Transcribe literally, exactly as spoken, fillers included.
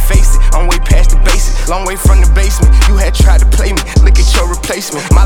face it, I'm way past the basic. Long way from the basement, you had tried to play me, look at your replacement. My